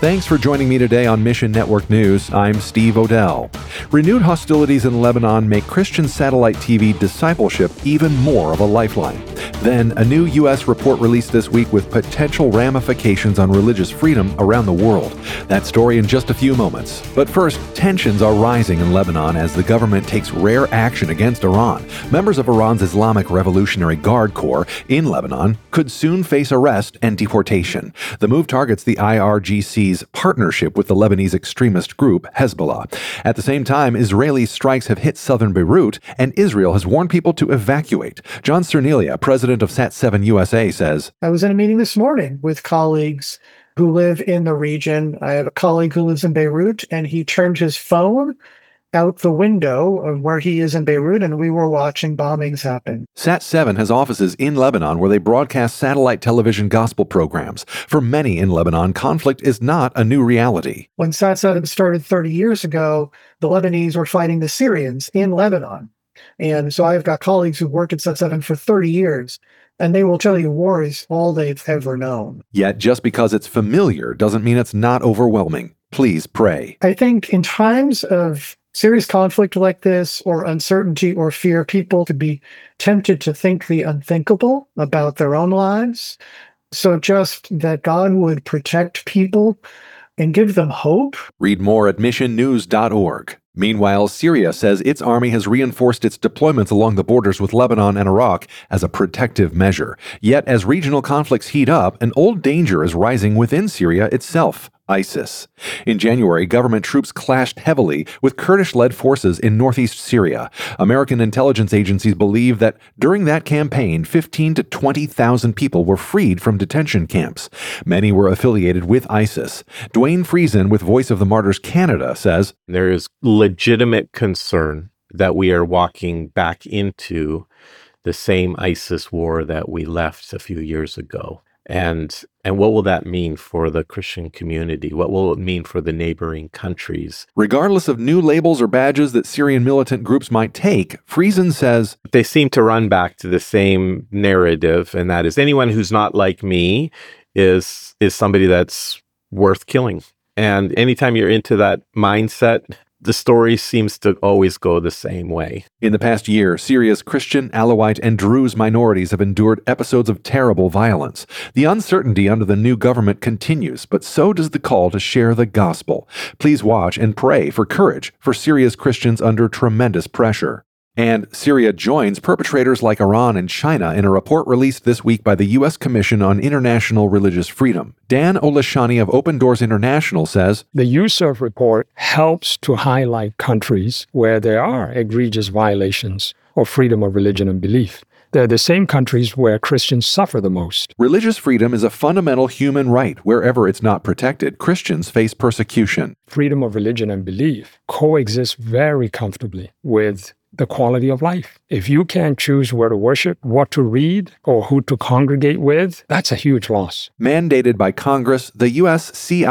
Thanks for joining me today on Mission Network News. I'm Steve Odell. Renewed hostilities in Lebanon make Christian satellite TV discipleship even more of a lifeline. Then, a new U.S. report released this week with potential ramifications on religious freedom around the world. That story in just a few moments. But first, tensions are rising in Lebanon as the government takes rare action against Iran. Members of Iran's Islamic Revolutionary Guard Corps in Lebanon could soon face arrest and deportation. The move targets the IRGC's partnership with the Lebanese extremist group Hezbollah. At the same time, Israeli strikes have hit southern Beirut, and Israel has warned people to evacuate. John Cernelia, president of Sat7 USA, says, I was in a meeting this morning with colleagues who live in the region. I have a colleague who lives in Beirut, and he turned his phone out the window of where he is in Beirut, and we were watching bombings happen. Sat7 has offices in Lebanon where they broadcast satellite television gospel programs. For many in Lebanon, conflict is not a new reality. When Sat7 started 30 years ago, the Lebanese were fighting the Syrians in Lebanon. And so I've got colleagues who worked at Sat7 for 30 years, and they will tell you war is all they've ever known. Yet just because it's familiar doesn't mean it's not overwhelming. Please pray. I think in times of serious conflict like this, or uncertainty or fear, people could be tempted to think the unthinkable about their own lives. So just that God would protect people and give them hope. Read more at missionnews.org. Meanwhile, Syria says its army has reinforced its deployments along the borders with Lebanon and Iraq as a protective measure. Yet, as regional conflicts heat up, an old danger is rising within Syria itself: ISIS. In January, government troops clashed heavily with Kurdish-led forces in northeast Syria. American intelligence agencies believe that during that campaign, 15,000 to 20,000 people were freed from detention camps. Many were affiliated with ISIS. Dwayne Friesen with Voice of the Martyrs Canada says, there is legitimate concern that we are walking back into the same ISIS war that we left a few years ago. And what will that mean for the Christian community? What will it mean for the neighboring countries? Regardless of new labels or badges that Syrian militant groups might take, Friesen says, they seem to run back to the same narrative, and that is anyone who's not like me is somebody that's worth killing. And anytime you're into that mindset, the story seems to always go the same way. In the past year, Syria's Christian, Alawite, and Druze minorities have endured episodes of terrible violence. The uncertainty under the new government continues, but so does the call to share the gospel. Please watch and pray for courage for Syria's Christians under tremendous pressure. And Syria joins perpetrators like Iran and China in a report released this week by the U.S. Commission on International Religious Freedom. Dan Olashani of Open Doors International says, the USERF report helps to highlight countries where there are egregious violations of freedom of religion and belief. They're the same countries where Christians suffer the most. Religious freedom is a fundamental human right. Wherever it's not protected, Christians face persecution. Freedom of religion and belief coexist very comfortably with the quality of life. If you can't choose where to worship, what to read, or who to congregate with, that's a huge loss. Mandated by Congress, the U.S.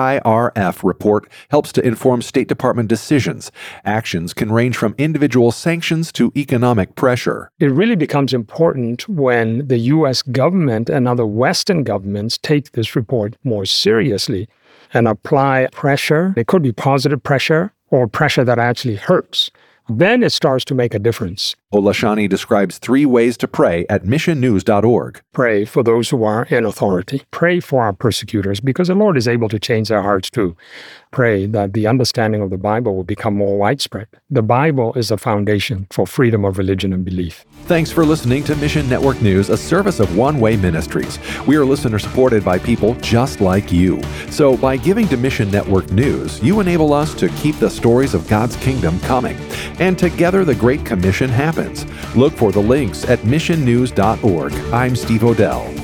CIRF report helps to inform State Department decisions. Actions can range from individual sanctions to economic pressure. It really becomes important when the U.S. government and other Western governments take this report more seriously and apply pressure. It could be positive pressure or pressure that actually hurts. Then it starts to make a difference. Olashani describes 3 ways to pray at missionnews.org. Pray for those who are in authority. Pray for our persecutors, because the Lord is able to change their hearts too. Pray that the understanding of the Bible will become more widespread. The Bible is a foundation for freedom of religion and belief. Thanks for listening to Mission Network News, a service of One Way Ministries. We are listener-supported by people just like you. So by giving to Mission Network News, you enable us to keep the stories of God's kingdom coming. And together the Great Commission happens. Look for the links at missionnews.org. I'm Steve Odell.